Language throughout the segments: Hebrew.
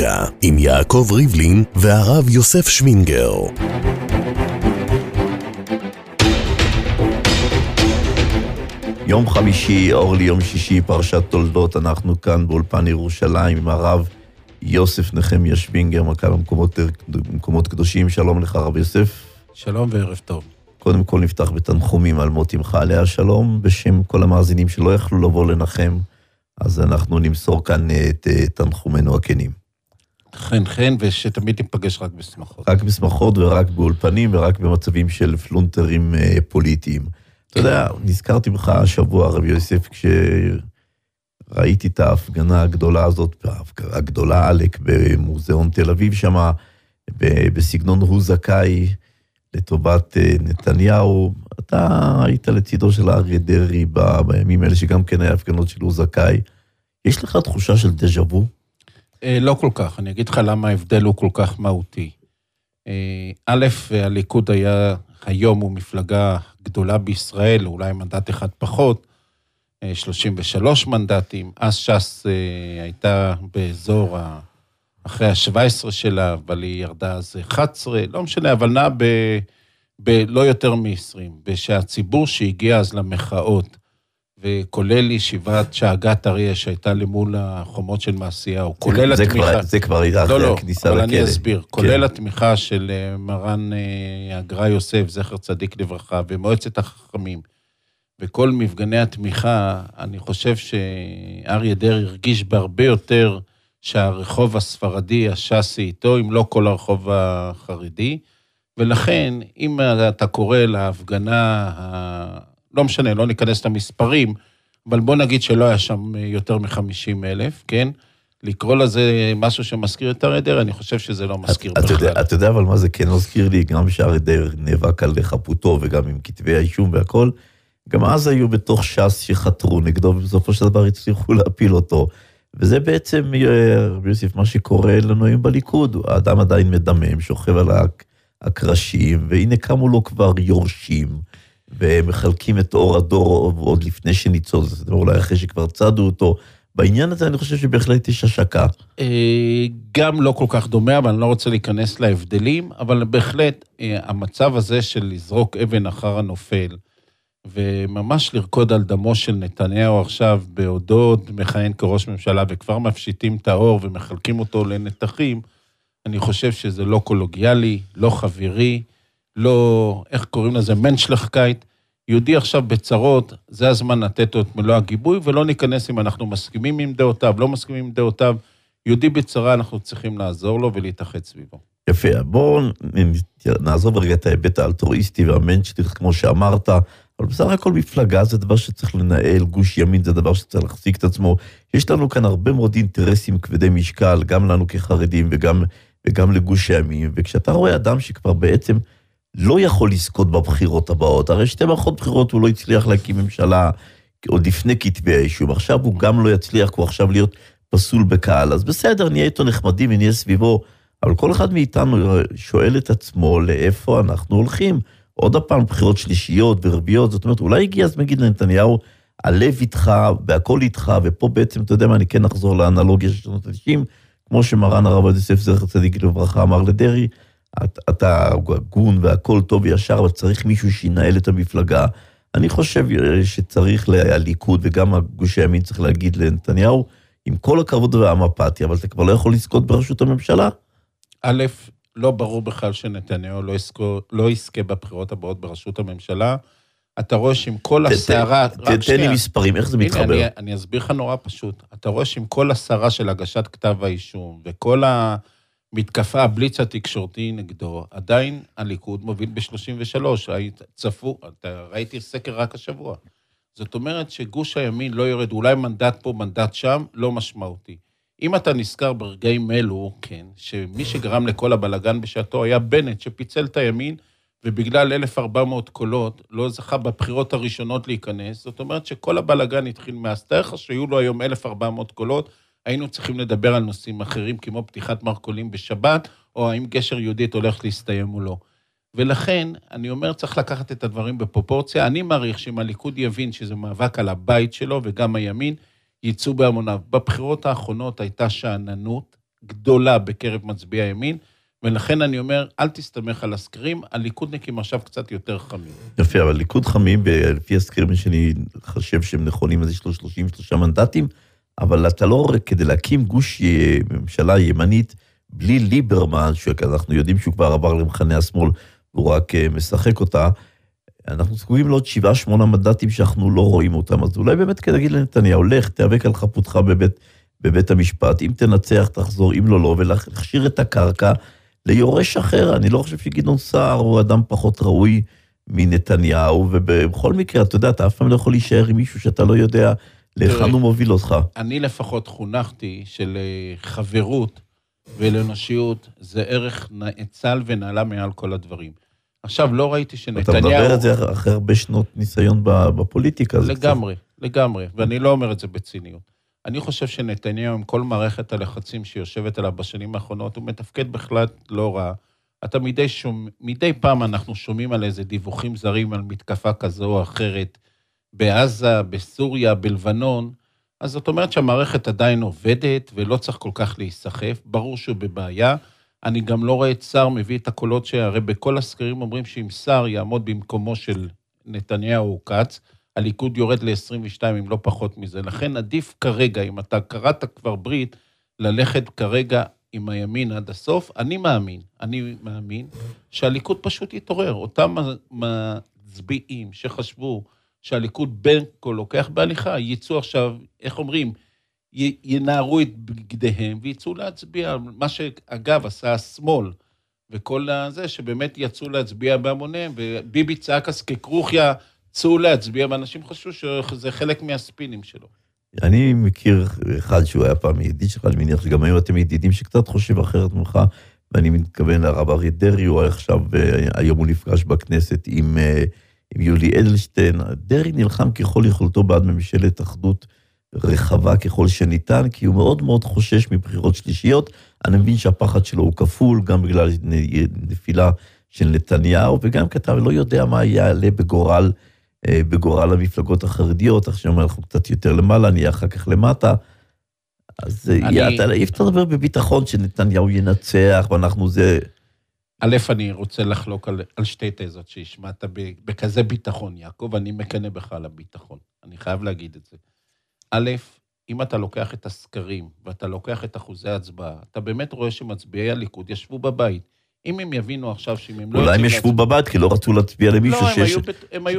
פוליטיקה עם יעקב ריבלין והרב יוסף שמינגר. יום חמישי, אור ליום שישי, פרשת תולדות. אנחנו כאן באולפן ירושלים עם הרב יוסף נחמיה שמינגר, מנכ"ל מקומות קדושים. שלום לך רב יוסף. שלום וערב טוב. קודם כל נפתח בתנחומים על מות אמך עליה שלום, בשם כל המאזינים שלא יכלו לבוא לנחם, אז אנחנו נמסור כאן את תנחומינו הכנים. חן, ושתמיד ניפגש רק בשמחות. רק בשמחות ורק באולפנים ורק במצבים של פלונטרים פוליטיים. אתה יודע, נזכרתי בך השבוע, רב יוסף, כשראיתי את ההפגנה הגדולה הזאת, הגדולה עלק במוזיאון תל אביב, שמה בסגנון הוא זכאי לטובת נתניהו. אתה היית לצידו של אריה דרעי בימים האלה, שגם כן היה הפגנות של הוא זכאי. יש לך תחושה של דז'ה וו? לא כל כך, אני אגיד לך למה ההבדל הוא כל כך מהותי. א', הליכוד היה, היום הוא מפלגה גדולה בישראל, אולי מנדט אחד פחות, 33 מנדטים, אז ש"ס הייתה באזור אחרי ה-17 שלה, אבל היא ירדה אז 11, לא משנה, אבל נעה לא יותר מ-20, ושהציבור שהגיע אז למחאות, וכולל ישיבת שאגת אריה שהייתה למול החומות של מעשיהו, כולל התמיכה... זה כבר הייתה אחרי הכניסה לכלא. אבל אני אסביר, כולל התמיכה של מרן הגר"א יוסף, זכר צדיק לברכה, ומועצת החכמים, וכל מפגני התמיכה, אני חושב שאריה דרעי הרגיש בהרבה יותר שהרחוב הספרדי, הש"סי איתו, אם לא כל הרחוב החרדי, ולכן, אם אתה קורא להפגנה, לא משנה, לא ניכנס למספרים, אבל בוא נגיד שלא היה שם יותר מ-50,000, כן? לקרוא לזה משהו שמזכיר את אריה דרעי, אני חושב שזה לא מזכיר בכלל. אתה יודע אבל מה זה כן מזכיר לי? גם שאריה דרעי נאבק על חפותו, וגם עם כתבי האישום והכל, גם אז היו בתוך ש"ס שחתרו נגדו, ובסופו של דבר הצליחו להפיל אותו. וזה בעצם, רבי יוסף, מה שקורה לנו היום בליכוד. האדם עדיין מדמם, שוכב על הקרשים, והנה קמו לו כבר יורשים, ומחלקים את אור הדור עוד לפני שניצול, זה דבר אולי אחרי שכבר צדו אותו. בעניין הזה אני חושב שבהחלט יש השקה. גם לא כל כך דומה, אבל אני לא רוצה להיכנס להבדלים, אבל בהחלט המצב הזה של לזרוק אבן אחר הנופל, וממש לרקוד על דמו של נתניהו עכשיו, בעודו מכהן כראש ממשלה, וכבר מפשיטים את האור ומחלקים אותו לנתחים, אני חושב שזה לא קולוגיאלי, לא חברי, לא, איך קוראים לזה, מנשלחקייט, יהודי עכשיו בצרות, זה הזמן לתת לו את מלוא הגיבוי, ולא ניכנס אם אנחנו מסכימים עם דעותיו, לא מסכימים עם דעותיו, יהודי בצרה אנחנו צריכים לעזור לו ולהתאחד סביבו. יפה, בואו נעזוב רגע את ההיבט האלטרואיסטי והמנשליך, כמו שאמרת, אבל בסך הכל מפלגה זה דבר שצריך לנהל, גוש ימין זה דבר שצריך להחזיק את עצמו. יש לנו כאן הרבה מאוד אינטרסים כבדי משקל, גם לנו כחרדים וגם לגוש הימין, וכשאתה רואה אדם שכבר בעצם לא יכול לזכות בבחירות הבאות, הרי שתי מערכות בחירות הוא לא הצליח להקים ממשלה עוד לפני כתבי האישום, עכשיו הוא גם לא יצליח, הוא עכשיו להיות פסול בקהל, אז בסדר, נהיה איתו נחמדים ונהיה סביבו, אבל כל אחד מאיתנו שואל את עצמו לאיפה אנחנו הולכים, עוד הפעם בחירות שלישיות ורביעיות, זאת אומרת, אולי הגיע אז מגיד לנתניהו, הלב איתך והכל איתך, ופה בעצם, אתה יודע מה, אני כן אחזור לאנלוגיה של שנות ה-90, כמו שמרן הרב יוסף זכר צדיק לברכה אמר לדרעי, אתה הגון והכל טוב וישר, אבל צריך מישהו שינהל את המפלגה. אני חושב שצריך לליכוד, וגם הגוש הימין צריך להגיד לנתניהו, עם כל הכבוד והאמפתיה, אבל אתה כבר לא יכול לזכות בראשות הממשלה. א', לא ברור בכלל שנתניהו לא יזכה בבחירות הבאות בראשות הממשלה. אתה רואה שעם כל הסערה... תן לי מספרים, איך זה מתחבר? אני אסביר לך נורא פשוט. אתה רואה שעם כל הסערה של הגשת כתב האישום, וכל המתקפה, הבליץ התקשורתי נגדו, עדיין הליכוד מוביל ב-33. ראיתי סקר רק השבוע. זאת אומרת שגוש הימין לא יורד, אולי מנדט פה, מנדט שם, לא משמעותי. אם אתה נזכר ברגעים אלו, כן, שמי שגרם לכל הבלגן בשעתו היה בנט, שפיצל את הימין, ובגלל 1,400 קולות, לא זכה בבחירות הראשונות להיכנס, זאת אומרת שכל הבלגן התחיל מהסתך, שיהיו לו היום 1,400 קולות, היינו צריכים לדבר על נושאים אחרים, כמו פתיחת מרכולים בשבת, או האם גשר יהודית הולך להסתיים או לא. ולכן, אני אומר, צריך לקחת את הדברים בפרופורציה, אני מעריך שאם הליכוד יבין שזה מאבק על הבית שלו, וגם הימין, ייצאו בהמוניו. בבחירות האחרונות הייתה שאננות גדולה בקרב מצביעי הימין, ולכן אני אומר, אל תסתמך על הסקרים, הליכודניקים עכשיו קצת יותר חמים. יפה, אבל ליכוד חמים, לפי הסקרים שאני חושב שהם נכונים, אז יש לו 33 מנדטים, אבל אתה לא, כדי להקים גוש ממשלה ימנית, בלי ליברמן, שאנחנו יודעים שהוא כבר עבר למחנה השמאל, והוא רק משחק אותה, אנחנו זקוקים לעוד 7-8 מנדטים שאנחנו לא רואים אותם, אז אולי באמת כדי להגיד לנתניה, הולך, תיאבק על חפותך בבית המשפט, אם תנצח, תחזור, אם לא, ולהכשיר את הקרקע ליורש אחר. אני לא חושב שגדעון סער הוא אדם פחות ראוי מנתניהו, ובכל מקרה, אתה יודע, אתה אף פעם לא יכול להישאר עם מישהו שאתה לא יודע להיכן הוא מוביל אותך. אני לפחות חונכתי של חברות ולאנושיות, זה ערך נאצל ונעלה מעל כל הדברים. עכשיו, לא ראיתי שנתניהו... אתה מדבר את זה אחרי הרבה שנות ניסיון בפוליטיקה. לגמרי, ואני לא אומר את זה בציניות. אני חושב שנתניהו, עם כל מערכת הלחצים שיושבת עליו בשנים האחרונות, הוא מתפקד בכלל לא רע. אתה מדי פעם אנחנו שומעים על איזה דיווחים זרים על מתקפה כזו או אחרת, בעזה, בסוריה, בלבנון, אז זאת אומרת שהמערכת עדיין עובדת, ולא צריך כל כך להיסחף, ברור שהוא בבעיה. אני גם לא רואה את שר מביא את הקולות שהרי בכל הסקרים אומרים שאם שר יעמוד במקומו של נתניהו או קץ, הליכוד יורד ל-22 אם לא פחות מזה. לכן עדיף כרגע, אם אתה קראת כבר ברית, ללכת כרגע עם הימין עד הסוף. אני מאמין שהליכוד פשוט יתעורר. אותם מצביעים שחשבו שהליכוד בין כה לוקח בהליכה, יצאו עכשיו, איך אומרים, ינערו את בגדיהם ויצאו להצביע, מה שאגב עשה השמאל, וכל זה שבאמת יצאו להצביע בהמוניהם, וביבי צעק אז ככרוכיה, צאו להצביע, ואנשים חשבו שזה חלק מהספינים שלו. אני מכיר אחד שהוא היה פעם ידיד שלך, אני מניח שגם היום אתם ידידים שקצת חושב אחרת ממך, ואני מתכוון לרב אריה דרעי, הוא עכשיו, היום הוא נפגש בכנסת עם יולי אדלשטיין. דרעי נלחם ככל יכולתו בעד ממשלת אחדות רחבה ככל שניתן, כי הוא מאוד מאוד חושש מבחירות שלישיות. אני מבין שהפחד שלו הוא כפול, גם בגלל נפילה של נתניהו, וגם כתב, לא יודע מה יעלה בגורל המפלגות החרדיות, עכשיו אנחנו קצת יותר למעלה, נהיה אחר כך למטה, אז אי אפשר לדבר בביטחון שנתניהו ינצח, ואנחנו זה... א', אני רוצה לחלוק על שתי תזות שהשמעת בכזה ביטחון, יעקב, אני מקנה בך על הביטחון, אני חייב להגיד את זה. א', אם אתה לוקח את הסקרים, ואתה לוקח את אחוזי ההצבעה, אתה באמת רואה שמצביעי הליכוד ישבו בבית. אם הם יבינו עכשיו שאם הם לא... אולי הם ישבו בבית, כי לא רצו להצביע למישהו שיש... לא,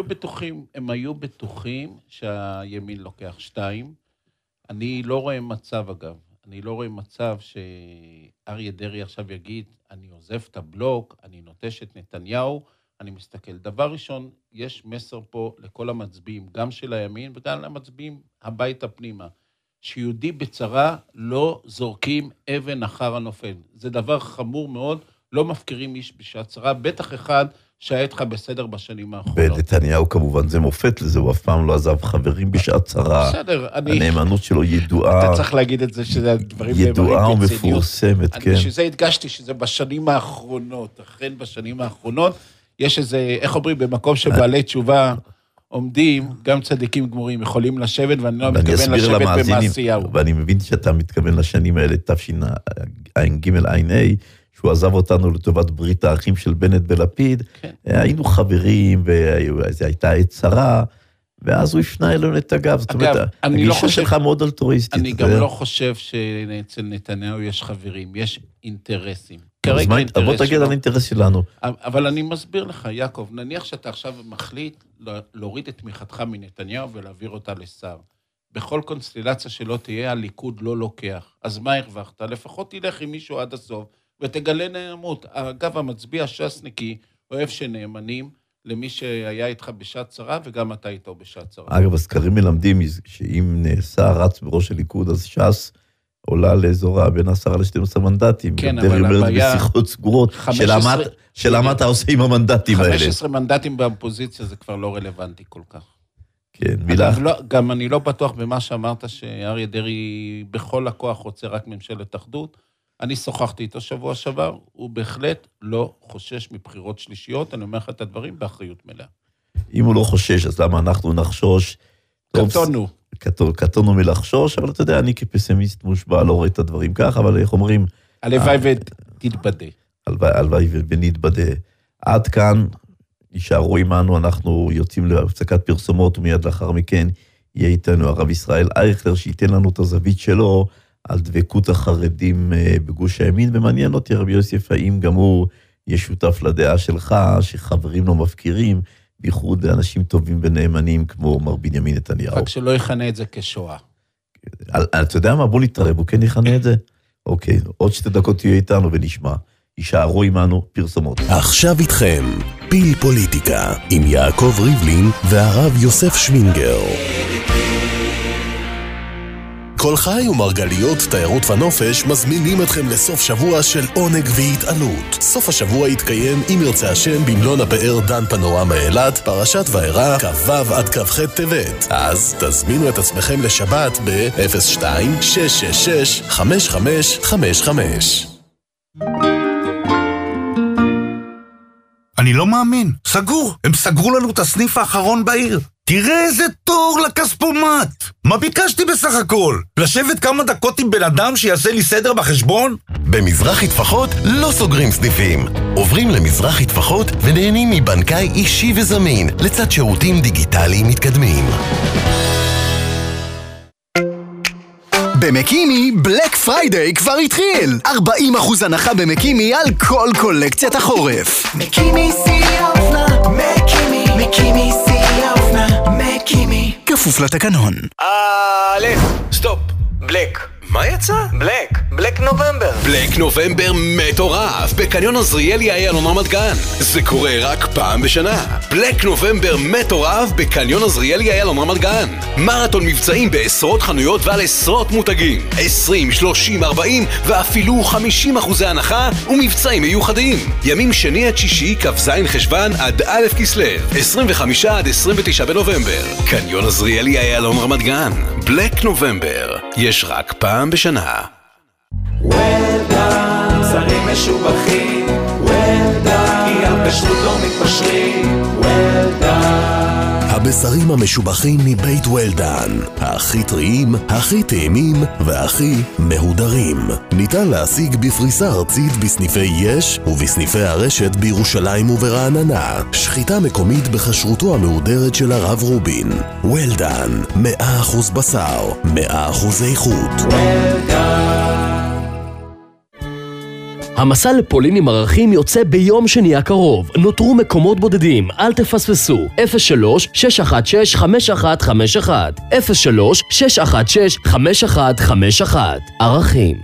הם היו בטוחים שהימין לוקח 2. אני לא רואה מצב, אגב, אני לא רואה מצב שאריה דרעי עכשיו יגיד, אני עוזב את הבלוק, אני נוטש את נתניהו, אני מסתכל. דבר ראשון, יש מסר פה לכל המצביעים, גם של הימין וגם למצביעים הביתה פנימה, שיהודי בצרה לא זורקים אבן אחר הנופל. זה דבר חמור מאוד, לא מפקירים איש בשעת צרה, בטח אחד שהיה איתך בסדר בשנים האחרונות. בנתניהו כמובן זה מופת לזה, הוא אף פעם לא עזב חברים בשעת צרה. בסדר, הנאמנות שלו ידועה. אתה צריך להגיד את זה שזה דברים... ידועה ומפורסמת, כן. שזה הדגשתי שזה בשנים האחרונות, אכן בשנים האחרונות, יש איזה, איך אומרים, במקום שבעלי תשובה עומדים, גם צדיקים גמורים יכולים לשבת, ואני לא מתכוון לשבת במעשיהו. ואני מבין שאתה מתכוון לשנים האלה, תשע"ג-ע"ה, שהוא עזב אותנו לטובת ברית האחים של בנט ולפיד, היינו חברים, וזו הייתה עת צרה, ואז הוא הפנה אלינו את הגב. זאת אומרת, הגישה שלך מאוד אלטרואיסטית. אני גם לא חושב שאצל נתניהו יש חברים, יש אינטרסים. בוא תגיד על האינטרס שלנו. אבל אני מסביר לך, יעקב, נניח שאתה עכשיו מחליט להוריד את תמיכתך מנתניהו ולהעביר אותה לשר. בכל קונסטלציה שלא תהיה, הליכוד לא לוקח. אז מה הרווחת? לפחות תלך עם מישהו עד הסוף, ותגלה נאמנות. אגב, המצביע ש"סניקי אוהב שנאמנים למי שהיה איתך בשעת צרה, וגם אתה איתו בשעת צרה. אגב, הסקרים מלמדים שאם נעשה רץ בראש הליכוד, אז ש"ס עולה לאזורה בין 10 ל-12 מנדטים. כן, אבל הבעיה... בשיחות סגורות, של מה אתה עושה עם המנדטים האלה. 15 מנדטים באופוזיציה זה כבר לא רלוונטי כל כך. כן, מילה. גם אני לא בטוח במה שאמרת שאריה דרעי בכל הכוח רוצה רק ממשלת אחדות. אני שוחחתי איתו שבוע שעבר, הוא בהחלט לא חושש מבחירות שלישיות, אני אומר לך את הדברים באחריות מלאה. אם הוא לא חושש, אז למה אנחנו נחשוש? קטונו. קטונו מלחשוש, אבל אתה יודע, אני כפסימיסט מושבע לא רואה את הדברים כך, אבל איך אומרים... הלוואי ותתבדה. הלוואי ונתבדה. עד כאן, יישארו עמנו, אנחנו יוצאים להפסקת פרסומות, ומיד לאחר מכן יהיה איתנו הרב ישראל אייכלר, שייתן לנו את הזווית שלו, על דבקות החרדים בגוש הימין, ומעניין אותי רבי יוסף, האם גם הוא יהיה שותף לדעה שלך, שחברים לא מפקירים, בייחוד אנשים טובים ונאמנים, כמו מר בנימין נתניהו. רק שלא יכנה את זה כשואה. אתה יודע מה? בוא נתערב, הוא כן יכנה את זה? אוקיי, עוד 2 דקות תהיה איתנו ונשמע. יישארו עמנו פרסומות. עכשיו איתכם, פיל פוליטיקה, עם יעקב ריבלין והרב יוסף שמינגר. כל חי ומרגליות תיירות ונופש מזמינים אתכם לסוף שבוע של עונג והתעלות. סוף השבוע יתקיים אם ירצה השם במלון הפאר דן פנורמה אילת, פרשת וארא, כ"ו עד כ"ח טבת. אז תזמינו את עצמכם לשבת ב-02-666-5555. אני לא מאמין, סגור, הם סגרו לנו את הסניף האחרון בעיר. תראה איזה תור לכספומט. מה ביקשתי בסך הכל? לשבת כמה דקות עם בן אדם שיעשה לי סדר בחשבון? במזרחי טפחות לא סוגרים סניפים. עוברים למזרחי טפחות ונהנים מבנקאי אישי וזמין, לצד שירותים דיגיטליים מתקדמים. במקימי בלק פריידיי כבר התחיל. 40% הנחה במקימי על כל קולקציית החורף. מקימי שיא האופנה, מקימי שיא האופנה, מקימי. כפוף לתקנון. סטופ, בלק. מה יצא? בלק נובמבר. בלק נובמבר מטורף בקניון עזריאלי איילון רמת גן. זה קורה רק פעם בשנה. בלק נובמבר מטורף בקניון עזריאלי איילון רמת גן. מרתון מבצעים בעשרות חנויות ועל עשרות מותגים. 20, 30, 40 ואפילו 50% הנחה ומבצעים מיוחדים. ימים שני עד שישי, כ"ז חשוון עד א' כסלו. 25 עד 29 בנובמבר. קניון עזריאלי איילון רמת גן. בלק נובמבר. יש רק פעם בשנה. וולדן, שרים משובחים, וולדן, כי הפשטות לא מתפשרים, וולדן. הבשרים המשובחים מבית וולדן, הכי טריים, הכי טעימים והכי מהודרים. ניתן להשיג בפריסה ארצית בסניפי יש ובסניפי הרשת בירושלים וברעננה. שחיטה מקומית בכשרותו המהודרת של הרב רובין. וולדן, 100% בשר, 100% איכות. וולדן. המסע לפולין עם ערכים יוצא ביום שני הקרוב. נותרו מקומות בודדים, אל תפספסו. 03-616-5151 03-616-5151 ערכים.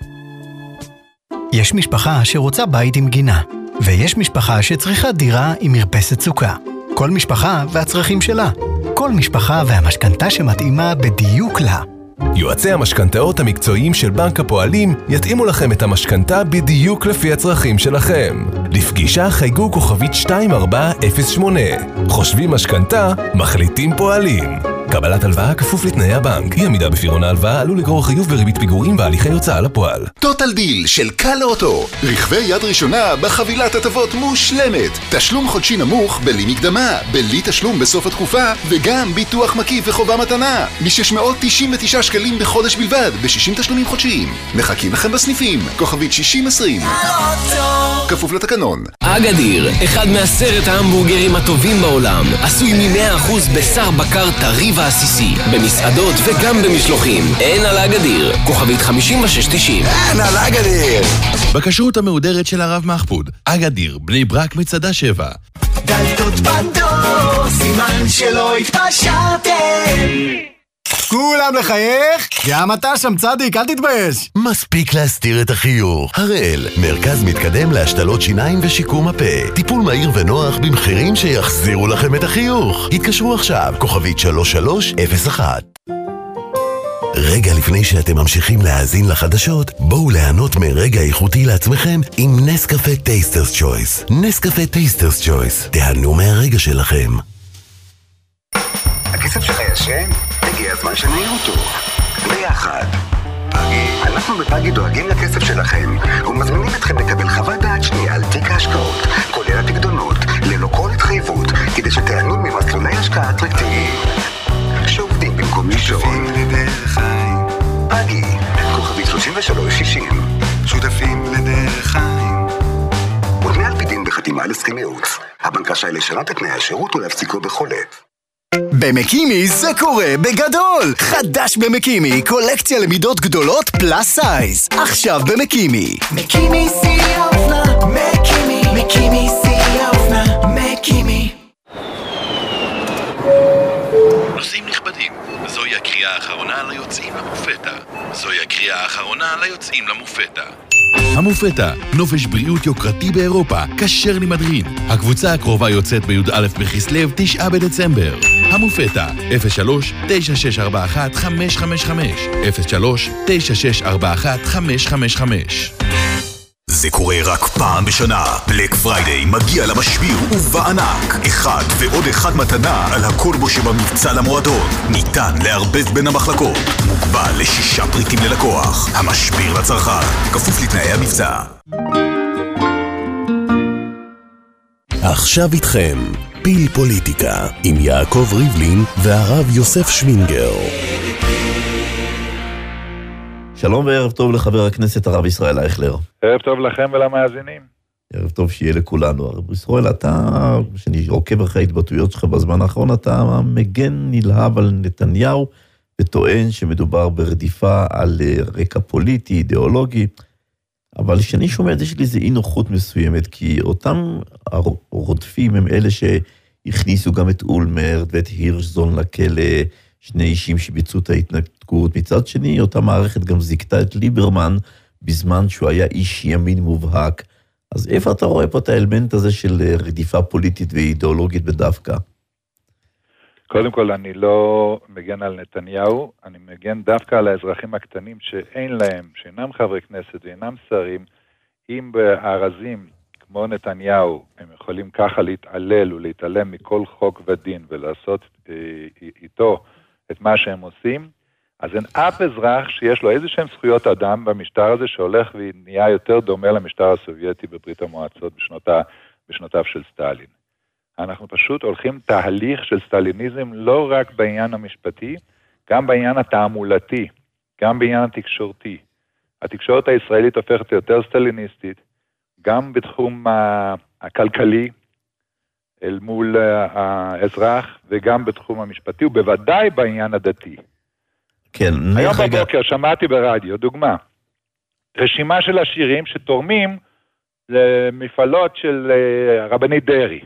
יש משפחה שרוצה בית עם גינה, ויש משפחה שצריכה דירה עם מרפסת סוכה. כל משפחה והצרכים שלה. כל משפחה והמשכנתה שמתאימה בדיוק לה. יועצי המשכנתאות המקצועיים של בנק הפועלים יתאימו לכם את המשכנתה בדיוק לפי הצרכים שלכם. לפגישה חייגו כוכבית 2408. חושבים משכנתה, מחליטים פועלים. קבלת הלוואה כפוף לתנאי הבנק. אי עמידה בפירעון ההלוואה עלול לגרור חיוב בריבית פיגורים והליכי הוצאה לפועל. טוטל דיל של קל אוטו. רכבי יד ראשונה בחבילת הטבות מושלמת. תשלום חודשי נמוך בלי מקדמה, בלי תשלום בסוף התקופה, וגם ביטוח מקיף וחובה מתנה. מ-699 שקלים בחודש בלבד, ב-60 תשלומים חודשיים. מחכים לכם בסניפים. כוכבית 6020. כפוף לתקנון. אגדיר, אחד מ10 ההמבורגרים הטובים בעולם, עשוי מ100% בשר בקר טרי ועסיסי, במסעדות וגם במשלוחים. אין על אגדיר, כוכבית 5690. אין על אגדיר. בכשרות המהודרת של הרב מחפוד, אגדיר, בני ברק מצדה 7. דלתות בדור, סימן שלא התפשרתם. כולם לחייך? גם אתה שם צדיק, אל תתבייש. מספיק להסתיר את החיוך. הראל, מרכז מתקדם להשתלות שיניים ושיקום הפה. טיפול מהיר ונוח במחירים שיחזירו לכם את החיוך. התקשרו עכשיו, כוכבית 3301. רגע לפני שאתם ממשיכים להאזין לחדשות, בואו ליהנות מרגע איכותי לעצמכם עם נס-קפה טייסטרס צ'ויס. נס-קפה טייסטרס צ'ויס. תיהנו מהרגע שלכם. הכסף שלך ישן? הגיע הזמן שנעיר אותו. ביחד. אנחנו בפאגי דואגים לכסף שלכם ומזמינים אתכם לקבל חוות דעת שנייה על תיק ההשקעות, כולל הפקדונות, ללא כל התחייבות, כדי שתיהנו ממסלולי השקעה אטרקטיביים. שעובדים במקום לישון. 0360. שותפים לדרך חיים. ותנאי על פי דין בחתימה על הסכם ייעוץ. הבנק רשאי לשנות את תנאי השירות ולהפסיקו בכל עת. במקימי זה קורה בגדול! חדש במקימי, קולקציה למידות גדולות פלאס סייז. עכשיו במקימי. מקימי שיא האופנה, מקימי שיא האופנה, מקימי. נוסעים נכבדים, זוהי הקריאה האחרונה ליוצאים למופתא. זוהי הקריאה האחרונה ליוצאים למופתא. המופתא, נופש בריאות יוקרתי באירופה, כשר למדרין. הקבוצה הקרובה יוצאת בי"א בכסלו 9 בדצמבר. המופתא, 03-9641555 03-9641555. זה קורה רק פעם בשנה. בלק פריידיי מגיע למשביר ובענק. אחד ועוד אחד מתנה על הכל בו שבמבצע למועדון. ניתן להרבב בין המחלקות. מוגבל ל6 פריטים ללקוח. המשביר לצרכן. כפוף לתנאי המבצע. עכשיו איתכם, פיל פוליטיקה, עם יעקב ריבלין והרב יוסף שווינגר. שלום וערב טוב לחבר הכנסת הרב ישראל אייכלר. ערב טוב לכם ולמאזינים. ערב טוב שיהיה לכולנו. הרב ישראל, אתה, שאני עוקב אחרי ההתבטאויות שלך בזמן האחרון, אתה מגן נלהב על נתניהו, וטוען שמדובר ברדיפה על רקע פוליטי, אידיאולוגי, אבל כשאני שומע את זה שלי זה אי נוחות מסוימת, כי אותם הרודפים הם אלה שהכניסו גם את אולמרט ואת הירשזון לכלא, שני אישים שביצעו את ההתנתקות. מצד שני, אותה מערכת גם זיקתה את ליברמן בזמן שהוא היה איש ימין מובהק. אז איפה אתה רואה פה את האלמנט הזה של רדיפה פוליטית ואידיאולוגית בדווקא? קודם כל, אני לא מגן על נתניהו, אני מגן דווקא על האזרחים הקטנים שאין להם, שאינם חברי כנסת ואינם שרים, אם בארזים כמו נתניהו הם יכולים ככה להתעלל ולהתעלם מכל חוק ודין ולעשות איתו את מה שהם עושים, אז אין אף אזרח שיש לו איזשהם זכויות אדם במשטר הזה שהולך ונהיה יותר דומה למשטר הסובייטי בברית המועצות בשנותיו של סטלין. אנחנו פשוט הולכים תהליך של סטליניזם לא רק בעניין המשפטי, גם בעניין התעמולתי, גם בעניין התקשורתי. התקשורת הישראלית הופכת יותר סטליניסטית, גם בתחום הכלכלי, אל מול האזרח, וגם בתחום המשפטי, ובוודאי בעניין הדתי. כן, היום בבוקר שמעתי ברדיו, דוגמה, רשימה של עשירים שתורמים למפעלות של רבני דרי,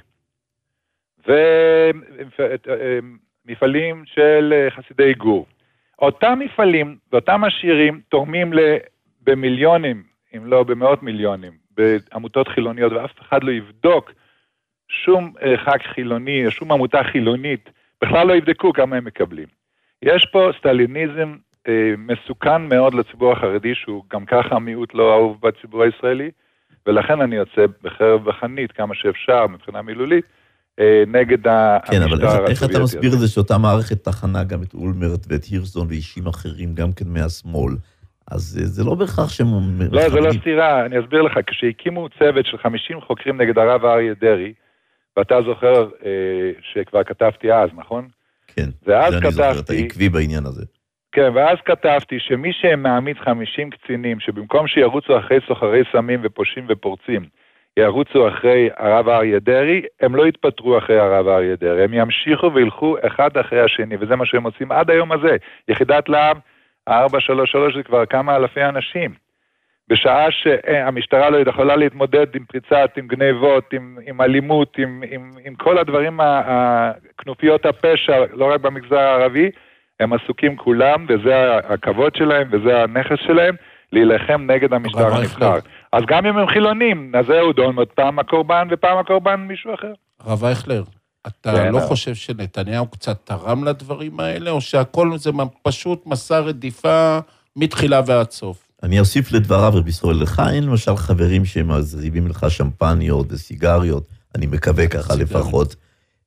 ומפעלים של חסידי גור. אותם מפעלים ואותם עשירים תורמים במיליונים, אם לא במאות מיליונים, בעמותות חילוניות, ואף אחד לא יבדוק שום חג חילוני, שום עמותה חילונית, בכלל לא יבדקו כמה הם מקבלים. יש פה סטליניזם מסוכן מאוד לציבור החרדי, שהוא גם ככה מיעוט לא אהוב בציבור הישראלי, ולכן אני יוצא בחרב בחנית כמה שאפשר מבחינה מילולית, נגד כן, אבל איך אתה מסביר את זה שאותה מערכת תחנה גם את אולמרט ואת הירשזון ואישים אחרים גם כן מהשמאל? אז זה לא בהכרח שהם... לא, זה לא סתירה, אני אסביר לך, כשהקימו צוות של 50 חוקרים נגד הרב אריה דרעי, ואתה זוכר שכבר כתבתי אז, נכון? כן, זה אני זוכר, אתה עקבי בעניין הזה. כן, ואז כתבתי שמי שמעמיד 50 קצינים, שבמקום שירוצו אחרי סוחרי סמים ופושעים ופורצים, ירוצו אחרי הרב אריה דרעי, הם לא יתפטרו אחרי הרב אריה דרעי, הם ימשיכו וילכו אחד אחרי השני, וזה מה שהם עושים עד היום הזה. יחידת להב, 433 זה כבר כמה אלפי אנשים. בשעה שהמשטרה לא יכולה להתמודד עם פריצת, עם גנבות, עם אלימות, עם כל הדברים, כנופיות הפשע, לא רק במגזר הערבי, הם עסוקים כולם, וזה הכבוד שלהם, וזה הנכס שלהם, להילחם נגד המשטר הנבחר. אז גם אם הם חילונים, אז זהו דון, פעם הקורבן ופעם הקורבן מישהו אחר. הרב אייכלר, אתה לא חושב שנתניהו קצת תרם לדברים האלה, או שהכל זה פשוט מסע רדיפה מתחילה ועד סוף? אני אוסיף לדבריו, רבי ישראל, לך אין למשל חברים שמזריבים לך שמפניות וסיגריות, אני מקווה ככה לפחות.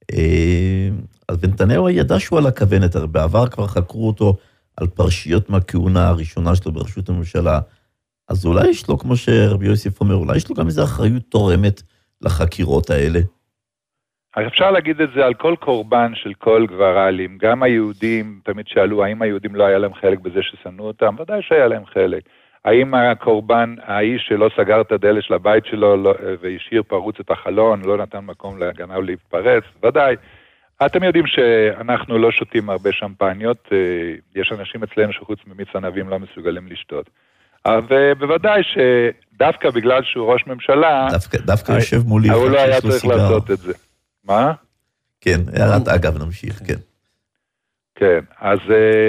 אז נתניהו ידע שהוא על הכוונת, בעבר כבר חקרו אותו על פרשיות מהכהונה הראשונה שלו בראשות הממשלה, אז אולי יש לו, כמו שרבי יוסף אומר, אולי יש לו גם איזו אחריות תורמת לחקירות האלה. אפשר להגיד את זה על כל קורבן של כל גברלים, גם היהודים תמיד שאלו, האם היהודים לא היה להם חלק בזה ששנאו אותם? ודאי שהיה להם חלק. האם הקורבן, האיש שלא סגר את הדלת של הבית שלו והשאיר פרוץ את החלון, לא נתן מקום לגנב להתפרץ, ודאי. אתם יודעים שאנחנו לא שותים הרבה שמפניות, יש אנשים אצלנו שחוץ ממיץ ענבים לא מסוגלים לשתות. ובוודאי שדווקא בגלל שהוא ראש ממשלה, דווקא יושב מולי, הוא לא היה צריך לעשות את זה. מה? כן, הערת אגב, נמשיך, כן. כן, אז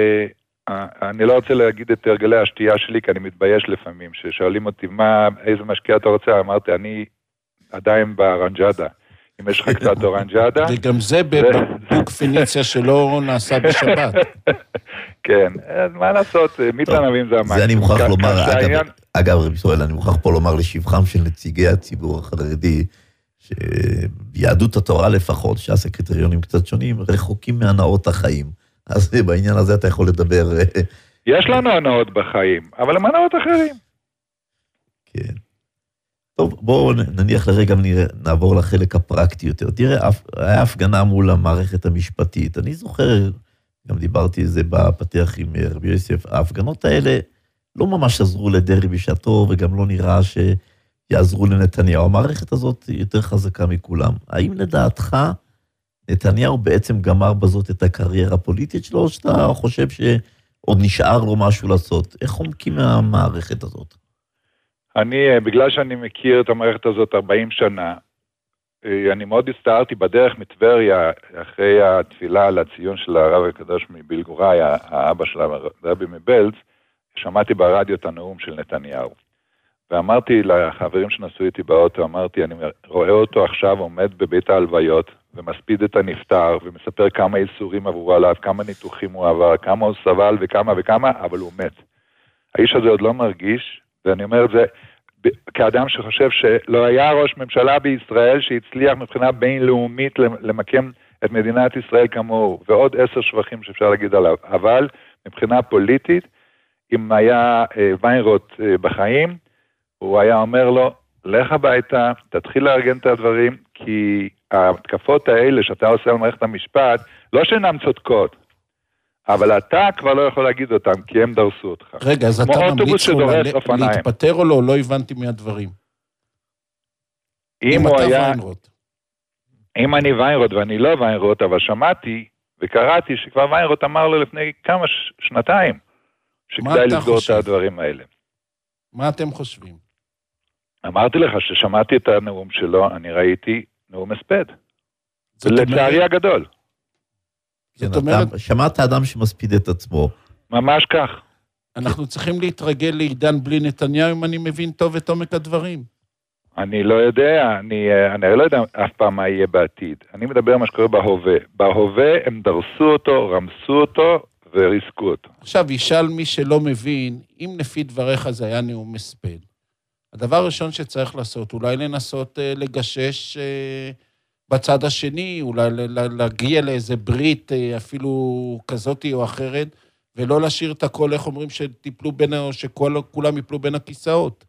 אני לא רוצה להגיד את הרגלי השתייה שלי, כי אני מתבייש לפעמים, ששואלים אותי, איזה משקיע אתה רוצה? אמרתי, אני עדיין באורנג'אדה. אם יש לך קצת אורנג'אדה. וגם זה בבוק פיניציה שלא נעשה בשבת. כן, מה לעשות, מיץ ענבים זה המים. זה אני מוכרח לומר, אגב, רבי ישראל, אני מוכרח פה לומר לשבחם של נציגי הציבור החרדי, שיהדות התורה לפחות, ש"ס הקריטריונים קצת שונים, רחוקים מהנאות החיים. אז בעניין הזה אתה יכול לדבר. יש לנו הנאות בחיים, אבל הם הנאות אחרים. כן. טוב, בואו נניח לרגע נעבור לחלק הפרקטי יותר. תראה, היה הפגנה מול המערכת המשפטית. אני זוכר, גם דיברתי על זה בפתח עם רבי יוסף, ההפגנות האלה לא ממש עזרו לדרי בשעתו, וגם לא נראה שיעזרו לנתניהו. המערכת הזאת יותר חזקה מכולם. האם לדעתך נתניהו בעצם גמר בזאת את הקריירה הפוליטית שלו, או שאתה חושב שעוד נשאר לו משהו לעשות? איך חומקים מהמערכת הזאת? בגלל שאני מכיר את המערכת הזאת 40 שנה, אני מאוד הסתערתי בדרך מטבריה, אחרי התפילה על הציון של הרב הקדוש מבלגוראי, האבא של הרבי מבלץ, שמעתי ברדיו את הנאום של נתניהו. ואמרתי לחברים שנסעו איתי באוטו, אמרתי, אני רואה אותו עכשיו עומד בבית ההלוויות, ומספיד את הנפטר, ומספר כמה איסורים עברו עליו, כמה ניתוחים הוא עבר, כמה הוא סבל וכמה, אבל הוא מת. האיש הזה עוד לא מרגיש, ואני אומר את זה כאדם שחושב שלא היה ראש ממשלה בישראל שהצליח מבחינה בינלאומית למקם את מדינת ישראל כמוהו, ועוד 10 שבחים שאפשר להגיד עליו. אבל מבחינה פוליטית, אם היה ויינרוט בחיים, הוא היה אומר לו, לך הביתה, תתחיל לארגן את הדברים, כי ההתקפות האלה שאתה עושה על מערכת המשפט, לא שאינן צודקות, אבל אתה כבר לא יכול להגיד אותם, כי הם דרסו אותך. רגע, אז אתה ממליץ לו להתפטר או לא? לא הבנתי מהדברים. אם הוא היה... אם אני ויינרוט ואני לא ויינרוט, אבל שמעתי וקראתי שכבר ויינרוט אמר לו לפני כמה שנתיים, שכדאי לסגור את הדברים האלה. מה אתם חושבים? אמרתי לך ששמעתי את הנאום שלו, אני ראיתי נאום הספד. לצערי הגדול. שמעת אדם שמספיד את עצמו. ממש כך. אנחנו צריכים להתרגל לעידן בלי נתניהו, אם אני מבין טוב את עומק הדברים. אני לא יודע, אני לא יודע אף פעם מה יהיה בעתיד. אני מדבר מה שקורה בהווה. בהווה הם דרסו אותו, רמסו אותו וריסקו אותו. עכשיו, ישאל מי שלא מבין, אם לפי דבריך זה היה נאום הספד, הדבר הראשון שצריך לעשות, אולי לנסות לגשש בצד השני, אולי להגיע לאיזה ברית אפילו כזאת או אחרת, ולא להשאיר את הכל, איך אומרים, שטיפלו בין, או שכולם יפלו בין הכיסאות.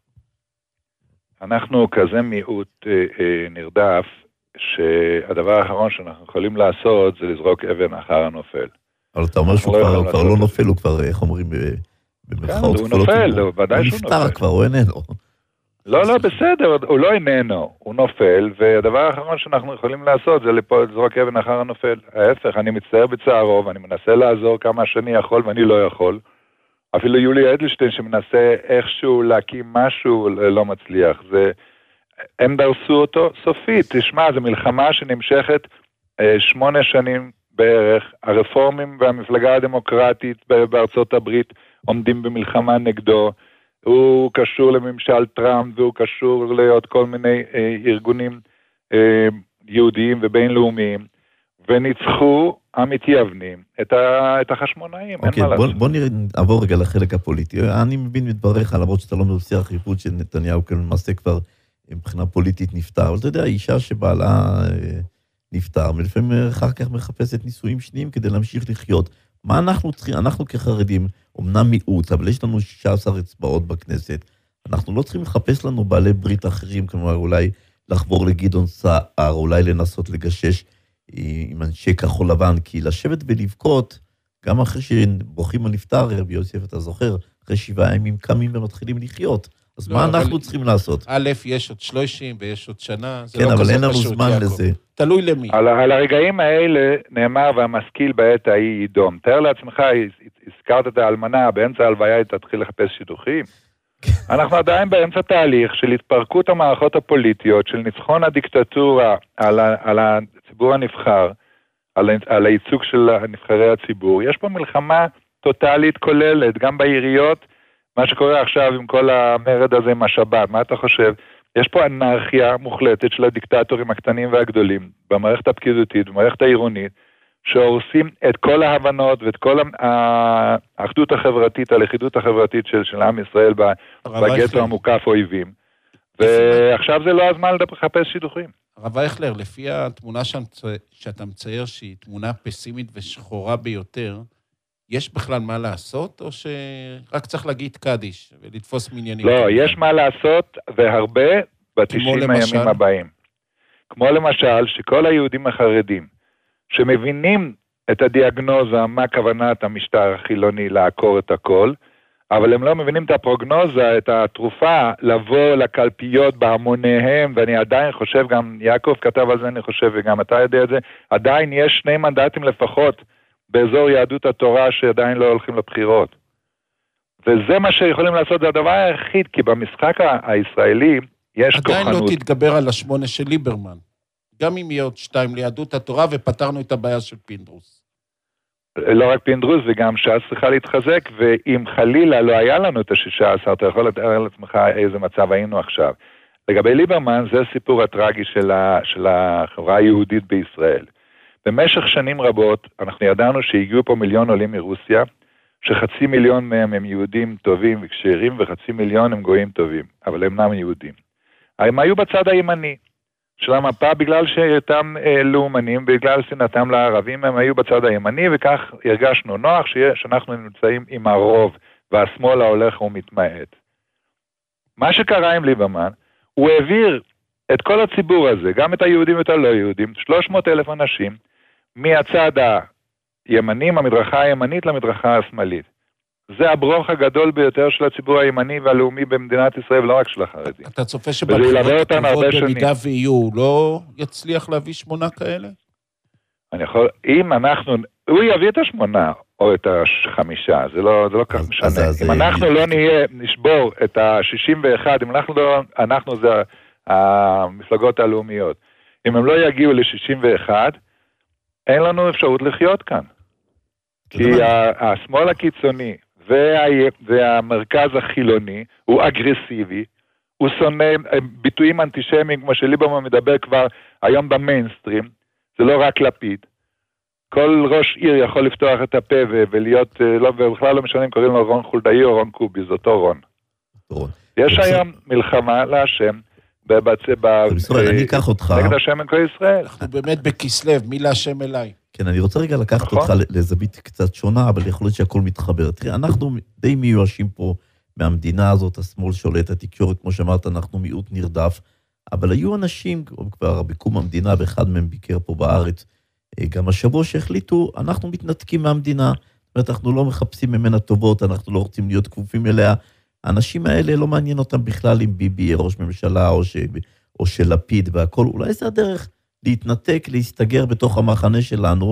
אנחנו כזה מיעוט נרדף, שהדבר האחרון שאנחנו יכולים לעשות, זה לזרוק אבן אחר הנופל. אבל אתה אומר שהוא כבר לא נופל, הוא כבר, איך אומרים, במרכאות כפולות. הוא נופל, ודאי שהוא נופל. הוא נפטר כבר, הוא איננו. לא, בסדר, הוא לא איננו, הוא נופל, והדבר האחרון שאנחנו יכולים לעשות זה לזרוק אבן אחר הנופל. ההפך, אני מצטער בצערו, ואני מנסה לעזור כמה שאני יכול, ואני לא יכול. אפילו יולי אדלשטיין שמנסה איכשהו להקים משהו, לא מצליח. הם דרסו אותו סופית. תשמע, זו מלחמה שנמשכת 8 שנים בערך. הרפורמים והמפלגה הדמוקרטית בארצות הברית עומדים במלחמה נגדו. הוא קשור לממשל טראמפ, והוא קשור לעוד כל מיני ארגונים יהודיים ובינלאומיים, וניצחו המתייוונים את החשמונאים, אין מה לעשות. בוא נעבור רגע לחלק הפוליטי. אני מבין מדבריך, למרות שאתה לא מבשיא החיפות של נתניהו, כי למעשה כבר מבחינה פוליטית נפטר, אבל אתה יודע, האישה שבעלה נפטר, ולפעמים אחר כך מחפשת נישואים שניים כדי להמשיך לחיות. מה אנחנו צריכים? אנחנו כחרדים, אמנם מיעוט, אבל יש לנו 16 אצבעות בכנסת. אנחנו לא צריכים לחפש לנו בעלי ברית אחרים, כלומר אולי לחבור לגדעון סער, אולי לנסות לגשש עם אנשי כחול לבן, כי לשבת ולבכות, גם אחרי שבוכים הנפטר, רבי יוסף, אתה זוכר, אחרי 7 ימים קמים ומתחילים לחיות. אז מה אנחנו צריכים לעשות? א', יש עוד 30 ויש עוד שנה, זה כן, לא אבל כזה אין לנו פשוט, זמן יעקב. לזה. תלוי למי. על הרגעים האלה נאמר והמשכיל בעת ההיא ידום. תאר לעצמך, הזכרת את האלמנה, באמצע ההלוויה היא תתחיל לחפש שידוכים. אנחנו עדיין באמצע תהליך של התפרקות המערכות הפוליטיות, של ניצחון הדיקטטורה על הציבור הנבחר, על הייצוג של נבחרי הציבור. יש פה מלחמה טוטלית כוללת, גם בעיריות, מה שקורה עכשיו עם כל המרד הזה עם השבת. מה אתה חושב? יש פה אנרכיה מוחלטת של הדיקטטורים הקטנים והגדולים, במערכת הפקידותית, במערכת העירונית, שהורסים את כל ההבנות ואת כל האחדות החברתית, הלכידות החברתית של עם ישראל בגטו המוקף אויבים. ועכשיו זה לא הזמן לחפש שידוכים. הרב אייכלר, לפי התמונה שאתה מצייר שהיא תמונה פסימית ושחורה ביותר, יש בכלל מה לעשות, או שרק צריך להגיד קדיש ולתפוס מניינים? לא, יש מה לעשות והרבה ב-90 הימים הבאים. כמו למשל, שכל היהודים החרדים, שמבינים את הדיאגנוזה, מה כוונת המשטר החילוני לעקור את הכל, אבל הם לא מבינים את הפרוגנוזה, את התרופה, לבוא לקלפיות בהמוניהם, ואני עדיין חושב, גם יעקב כתב על זה, אני חושב, וגם אתה יודע את זה, עדיין יש 2 מנדטים לפחות, באזור יהדות התורה שעדיין לא הולכים לבחירות. וזה מה שיכולים לעשות, זה הדבר היחיד, כי במשחק הישראלי יש כוחנות. עדיין לא תתגבר על 8 של ליברמן. גם אם יהיה עוד 2 ליהדות התורה, ופתרנו את הבעיה של פינדרוס. לא רק פינדרוס, וגם ש"ס צריכה להתחזק, ואם חלילה לא היה לנו את ה-16, אתה יכול לתאר לעצמך איזה מצב היינו עכשיו. לגבי ליברמן, זה הסיפור הטרגי של החברה היהודית בישראל. במשך שנים רבות, אנחנו ידענו שהגיעו פה 1,000,000 עולים מרוסיה, ש500,000 מהם הם יהודים טובים וכשרים, ו500,000 הם גויים טובים, אבל הם אינם יהודים. הם היו בצד הימני של המפה, בגלל שהייתם לאומנים, בגלל שנאתם לערבים, הם היו בצד הימני, וכך הרגשנו נוח שאנחנו נמצאים עם הרוב, והשמאל ההולך ומתמעט. מה שקרה עם ליברמן, הוא העביר את כל הציבור הזה, גם את היהודים ואת הלא יהודים, 300,000 אנשים, מהצד הימני, המדרכה הימנית למדרכה השמאלית. זה הברוך הגדול ביותר של הציבור הימני והלאומי במדינת ישראל, ולא רק של החרדים. אתה צופה שבבחירות הקרובות במידה ויהיו, לא יצליח להביא 8 כאלה? אני יכול, אם אנחנו, הוא יביא את 8 או את 5, זה לא כך משנה. אם אנחנו לא נשבור את 61, אם אנחנו זה המפלגות הלאומיות, אם הם לא יגיעו ל61, אין לנו אפשרות לחיות כאן. כי השמאל הקיצוני והמרכז החילוני הוא אגרסיבי, הוא שונא ביטויים אנטישמיים, כמו שליברמן מדבר כבר היום במיינסטרים, זה לא רק לפיד. כל ראש עיר יכול לפתוח את הפה ולהיות, ובכלל לא משנה אם קוראים לו רון חולדאי או רון קובי, זה אותו רון. יש היום מלחמה להשם, אני אקח אותך. נגד השם כל ישראל. אנחנו באמת בכסלב, מי להשם אליי. כן, אני רוצה רגע לקחת אותך לזווית קצת שונה, אבל יכול להיות שהכל מתחבר. תראה, אנחנו די מיואשים פה מהמדינה הזאת, השמאל שולט, התקשורת, כמו שאמרת, אנחנו מיעוט נרדף, אבל היו אנשים, כבר בקום המדינה, ואחד מהם ביקר פה בארץ, גם השבוע שהחליטו, אנחנו מתנתקים מהמדינה, זאת אומרת, אנחנו לא מחפשים ממנה טובות, אנחנו לא רוצים להיות כפופים אליה, האנשים האלה לא מעניין אותם בכלל אם ביבי יהיה ראש ממשלה או של לפיד והכל, אולי זה הדרך להתנתק, להסתגר בתוך המחנה שלנו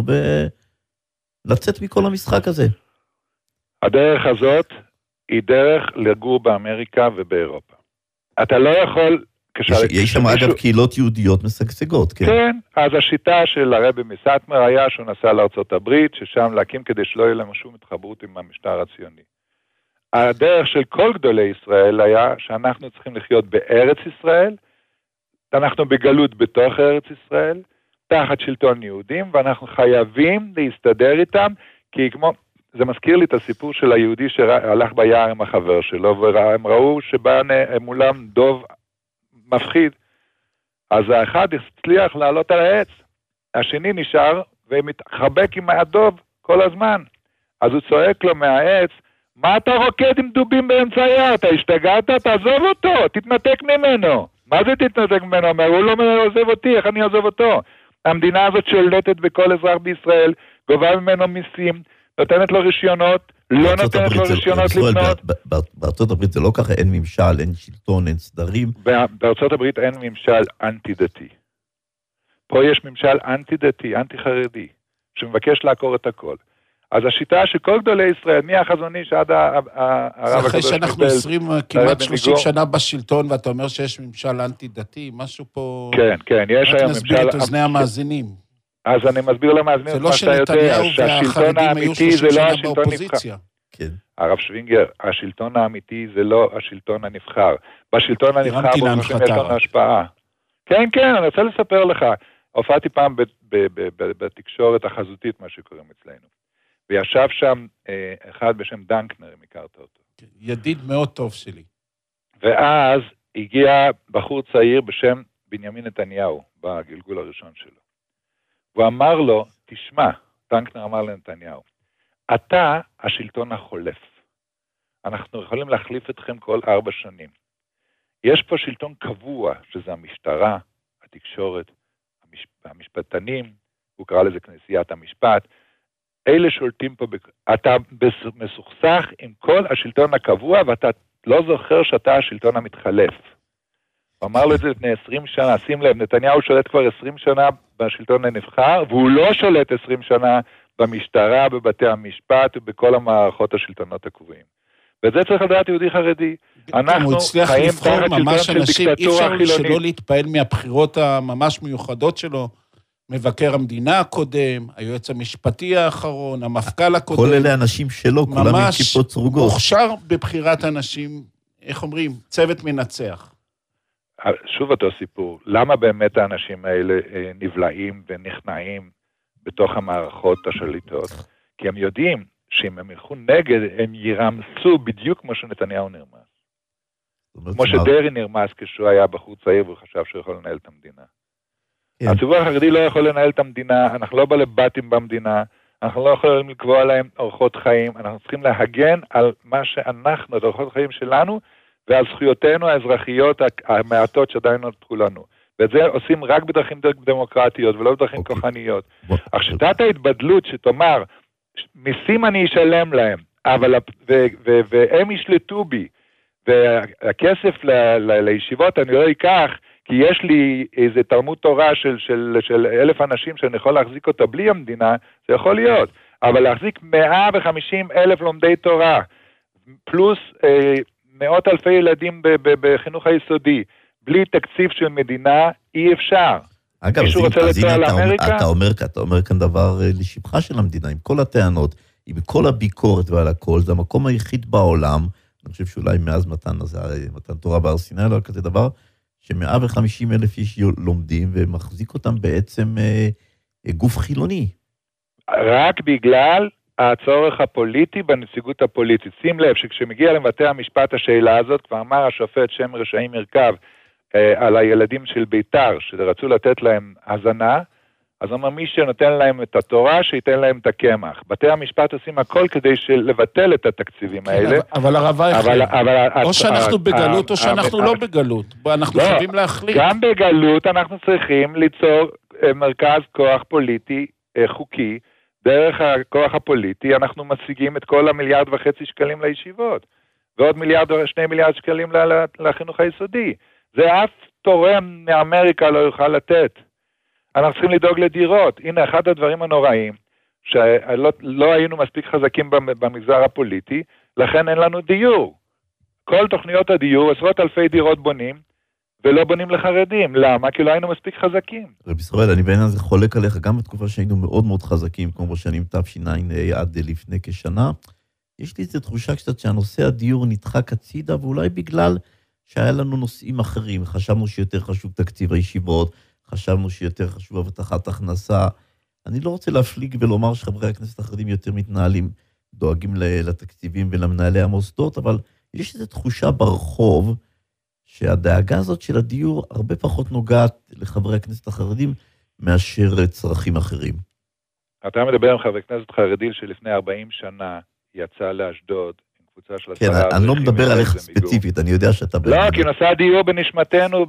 ולצאת מכל המשחק הזה. הדרך הזאת היא דרך לגור באמריקה ובאירופה. אתה לא יכול... יש שם אגב קהילות יהודיות משגשגות, כן? כן, אז השיטה של הרבי מסאטמר היה שהוא נסע לארצות הברית, ששם להקים כדי שלא יהיה להם שום התחברות עם המשטר הציוני. הדרך של כל גדולי ישראל היה שאנחנו צריכים לחיות בארץ ישראל, אנחנו בגלות בתוך ארץ ישראל, תחת שלטון יהודים, ואנחנו חייבים להסתדר איתם, כי כמו, זה מזכיר לי את הסיפור של היהודי שהלך ביער עם החבר שלו, והם ראו שבא מולם דוב מפחיד, אז האחד הצליח לעלות על העץ, השני נשאר ומתחבק עם הדוב כל הזמן, אז הוא צועק לו מהעץ, מה אתה רוקד עם דובים באמצע היער? אתה השתגעת? תעזוב אותו, תתנתק ממנו. מה זה תתנתק ממנו? הוא לא עוזב אותי, איך אני עוזב אותו? המדינה הזאת שולטת בכל אזרח בישראל, גובה ממנו מיסים, נותנת לו רישיונות לא נותנת לו רישיונות לבנות. בארצות הברית זה לא ככה, אין ממשל, אין שלטון, אין סדרים. בארצות הברית אין ממשל אנטי-דתי. פה יש ממשל אנטי-דתי, אנטי-חרדי, שמבקש לעקור את הכל. אז השיטה שכל גדולי ישראל, מי החזון איש עד הרב הקדוש אחרי שאנחנו כמעט 30 שנה בשלטון, ואתה אומר שיש ממשל אנטי-דתי, משהו פה... כן, יש היום ממשל... נסביר את אוזני המאזינים. אז אני מסביר למאזינים, מה שאתה יודע, שהשלטון האמיתי זה לא השלטון נבחר. הרב שווינגר, השלטון האמיתי זה לא השלטון הנבחר. בשלטון הנבחר יש לנו השפעה. כן, אני רוצה לספר לך. הופעתי פעם בתקשורת החזותית, מה שקוראים אצלנו. וישב שם אחד בשם דנקנר, אם הכרת אותו. ידיד מאוד טוב שלי. ואז הגיע בחור צעיר בשם בנימין נתניהו, בגלגול הראשון שלו. הוא אמר לו, תשמע, דנקנר אמר לנתניהו, אתה השלטון החולף. אנחנו יכולים להחליף אתכם כל 4 שנים. יש פה שלטון קבוע, שזה המשטרה, התקשורת, המשפטנים, הוא קרא לזה כנסיית המשפט, אלה שולטים פה, אתה מסוכסך עם כל השלטון הקבוע, ואתה לא זוכר שאתה השלטון המתחלף. הוא אמר לו את זה לפני 20 שנה, שים לב, נתניהו שולט כבר 20 שנה בשלטון הנבחר, והוא לא שולט 20 שנה במשטרה, בבתי המשפט, ובכל המערכות השלטונות הקבועים. וזה צריך לדעת יהודי חרדי. אנחנו חיים תחת שלטון של דיקטטורה חילונית. אי אפשר שלא להתפעל מהבחירות הממש מיוחדות שלו, מבקר המדינה הקודם, היועץ המשפטי האחרון, המפכ"ל הקודם. כל אלה אנשים שלו, כולם עם כיפות סרוגות. מוכשר בבחירת אנשים, איך אומרים, צוות מנצח. שוב אותו סיפור, למה באמת האנשים האלה נבלעים ונכנעים בתוך המערכות השליטות? כי הם יודעים שאם הם ילכו נגד, הם ירמסו בדיוק כמו שנתניהו נרמס. כמו שדרי נרמס כשהוא היה בחור צעיר והוא חשב שהוא יכול לנהל את המדינה. הציבור החרדי לא יכול לנהל את המדינה, אנחנו לא בלבטים במדינה, אנחנו לא יכולים לקבוע להם אורחות חיים, אנחנו צריכים להגן על מה שאנחנו, את אורחות חיים שלנו, ועל זכויותינו האזרחיות המעטות שעדיין נותרו לנו. ואת זה עושים רק בדרכים דמוקרטיות, ולא בדרכים כוחניות. אך שיטת ההתבדלות שתאמר, מיסים אני אשלם להם, והם ישלטו בי, והכסף לישיבות אני לא אקח, כי יש לי איזה תלמוד תורה של 1,000 אנשים שאני יכול להחזיק אותה בלי המדינה, זה יכול להיות. אבל להחזיק 150,000 לומדי תורה, פלוס מאות אלפי ילדים בחינוך היסודי, בלי תקציב של מדינה, אי אפשר. אגב, אז הנה אתה אומר כאן דבר לשבחה של המדינה, עם כל הטענות, עם כל הביקורת ועל הכל, זה המקום היחיד בעולם, אני חושב שאולי מאז מתן תורה בהר סיני, לא כזה דבר, ש150,000 איש לומדים, ומחזיק אותם בעצם גוף חילוני. רק בגלל הצורך הפוליטי בנציגות הפוליטית. שים לב שכשמגיע לבתי המשפט השאלה הזאת, כבר אמר השופט שם רשעים מרכב, על הילדים של ביתר, שרצו לתת להם הזנה, אז אומר מי שנותן להם את התורה, שייתן להם את הקמח. בתי המשפט עושים הכל כדי לבטל את התקציבים האלה. אבל הרב אייכלר, או שאנחנו בגלות או שאנחנו לא בגלות. אנחנו חייבים להחליט. גם בגלות אנחנו צריכים ליצור מרכז כוח פוליטי חוקי, דרך הכוח הפוליטי אנחנו משיגים את כל 1.5 מיליארד שקלים לישיבות, ועוד 2 מיליארד שקלים לחינוך היסודי. זה אף תורם מאמריקה לא יוכל לתת. אנחנו צריכים לדאוג לדירות. הנה, אחד הדברים הנוראים, שלא היינו מספיק חזקים במגזר הפוליטי, לכן אין לנו דיור. כל תוכניות הדיור, 10,000 דירות בונים, ולא בונים לחרדים. למה? כי לא היינו מספיק חזקים. רבי ישראל, אני בעניין הזה חולק עליך, גם בתקופה שהיינו מאוד מאוד חזקים, כמו בשנים תש"ע עד לפני כשנה, יש לי איזו תחושה קצת שהנושא הדיור נדחק הצידה, ואולי בגלל שהיה לנו נושאים אחרים. חשבנו שיותר חשוב תקציב הישיבות, חשבנו שיותר חשוב הבטחת הכנסה. אני לא רוצה להפליג ולומר שחברי הכנסת החרדים יותר מתנהלים, דואגים לתקציבים ולמנהלי המוסדות, אבל יש איזו תחושה ברחוב, שהדאגה הזאת של הדיור הרבה פחות נוגעת לחברי הכנסת החרדים, מאשר צרכים אחרים. אתה מדבר עם חברי כנסת חרדי שלפני 40 שנה יצא לאשדוד, כן, אני לא מדבר עליך ספציפית, אני יודע שאתה... לא, כי נושא הדיור בנשמתנו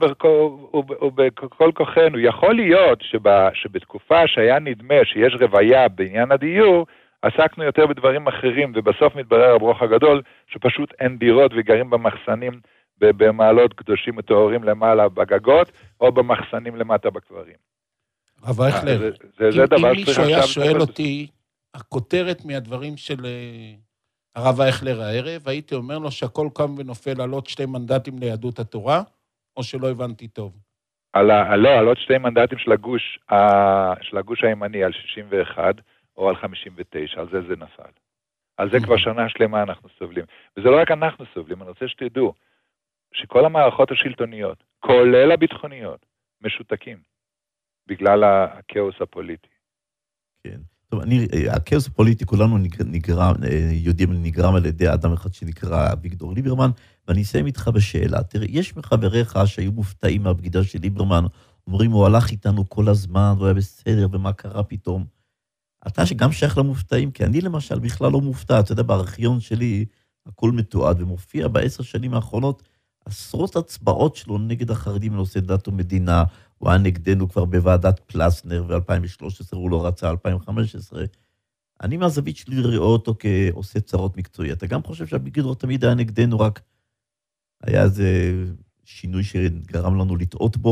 ובכל כוחנו. יכול להיות שבתקופה שהיה נדמה שיש רוויה בעניין הדיור, עסקנו יותר בדברים אחרים, ובסוף מתברר הברוך הגדול, שפשוט אין דירות וגרים במחסנים, במעלות קדושים מטהורים למעלה בגגות, או במחסנים למטה בקברים. הרב אייכלר, אם מישהו היה שואל אותי, הכותרת מהדברים של הרב אייכלר הערב, הייתי אומר לו שהכל קם ונופל על עוד 2 מנדטים ליהדות התורה, או שלא הבנתי טוב? על עוד 2 מנדטים של הגוש הימני, על 61 או על 59, על זה נפל. על זה כבר שנה שלמה אנחנו סובלים. וזה לא רק אנחנו סובלים, אני רוצה שתדעו, שכל המערכות השלטוניות, כולל הביטחוניות, משותקים, בגלל הכאוס הפוליטי. כן. טוב, הכאוס הפוליטי, כולנו יודעים, נגרם על ידי אדם אחד שנקרא אביגדור ליברמן, ואני אסיים איתך בשאלה. תראה, יש מחבריך שהיו מופתעים מהבגידה של ליברמן, אומרים, הוא הלך איתנו כל הזמן, הוא היה בסדר, ומה קרה פתאום? אתה שגם שייך למופתעים, כי אני למשל בכלל לא מופתע, אתה יודע, בארכיון שלי, הכל מתועד, ומופיע ב10 שנים האחרונות, עשרות הצבעות שלו נגד החרדים בנושא דת ומדינה, הוא היה נגדנו כבר בוועדת פלסנר, ב-2013 הוא לא רצה, 2015. אני מהזווית שלי רואה אותו כעושה צרות מקצועי. אתה גם חושב שהבגידור תמיד היה נגדנו, רק היה איזה שינוי שגרם לנו לטעות בו?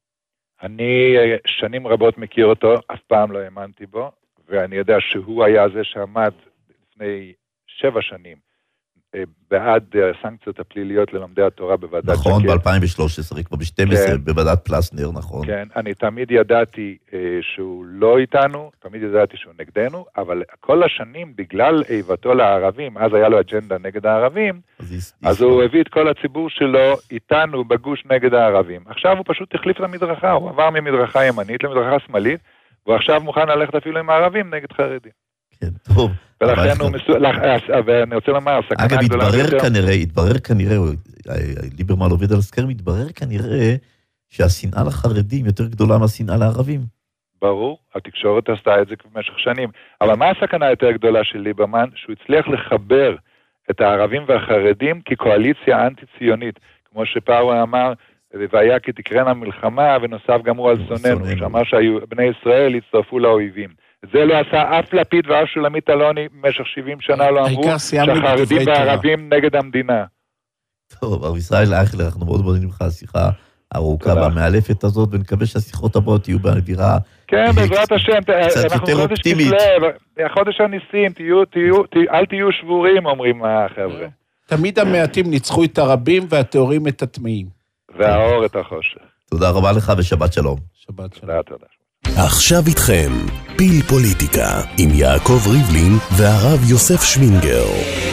אני שנים רבות מכיר אותו, אף פעם לא האמנתי בו, ואני יודע שהוא היה זה שעמד לפני 7 שנים, בעד הסנקציות הפליליות ללומדי התורה בוועדת שקד. נכון, ב-2013, כבר ב-12, בוועדת פלסנר, נכון. כן, אני תמיד ידעתי שהוא לא איתנו, תמיד ידעתי שהוא נגדנו, אבל כל השנים, בגלל איבתו לערבים, אז היה לו אג'נדה נגד הערבים, אז הוא הביא את כל הציבור שלו איתנו בגוש נגד הערבים. עכשיו הוא פשוט החליף את המדרכה, הוא עבר ממדרכה ימנית למדרכה שמאלית, והוא עכשיו מוכן ללכת אפילו עם הערבים נגד חרדים. כן, טוב. ולכן הוא ואני רוצה לומר, אגב, התברר כנראה, ליברמן עובד על סקר, מתברר כנראה שהשנאה לחרדים יותר גדולה מהשנאה לערבים. ברור, התקשורת עשתה את זה במשך שנים. אבל מה הסכנה יותר גדולה של ליברמן? שהוא הצליח לחבר את הערבים והחרדים כקואליציה אנטי-ציונית, כמו שפאוור אמר, והיה כי תקרנה מלחמה, ונוסף גם הוא על שוננו, שאמר שבני ישראל הצטרפו לאויבים. זה לא עשה אף לפיד ואף שולמית אלוני במשך 70 שנה לא אמרו שהחרדים והערבים נגד המדינה. טוב, הרב ישראל אייכלר, אנחנו מאוד מודים לך השיחה הארוכה והמאלפת הזאת, ונקווה שהשיחות הבאות יהיו באווירה כן, בעזרת השם, קצת יותר אופטימית. חודש הניסים, אל תהיו שבורים, אומרים החבר'ה. תמיד המעטים ניצחו את הרבים והטהורים את הטמאים. והאור את החושך. תודה רבה לך ושבת שלום. שבת שלום. תודה. עכשיו איתכם, פיל פוליטיקה, עם יעקב ריבלין והרב יוסף שמינגר.